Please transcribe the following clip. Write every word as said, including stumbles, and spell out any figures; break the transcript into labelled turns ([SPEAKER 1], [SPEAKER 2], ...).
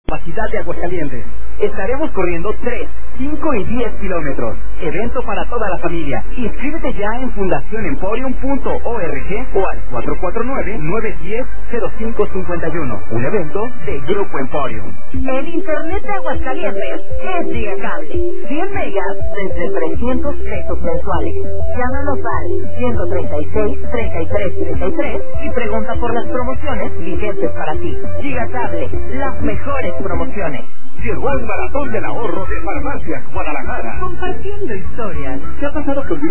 [SPEAKER 1] Capacidad de Aguascalientes. Estaremos corriendo tres, cinco y diez kilómetros. Evento para toda la familia. Inscríbete ya en fundación emporium punto org o al cuatro cuatro nueve, nueve uno cero, cero cinco cinco uno. Un evento de Grupo Emporium.
[SPEAKER 2] El internet de Aguascalientes es Gigacable. cien megas desde trescientos pesos mensuales. Llámanos al ciento treinta y seis, treinta y tres, treinta y tres y pregunta por las promociones vigentes para ti. Gigacable, las mejores promociones.
[SPEAKER 3] Llegó el maratón del ahorro de Farmacias Guadalajara.
[SPEAKER 2] Compartiendo historias.
[SPEAKER 3] ¿Qué ha pasado con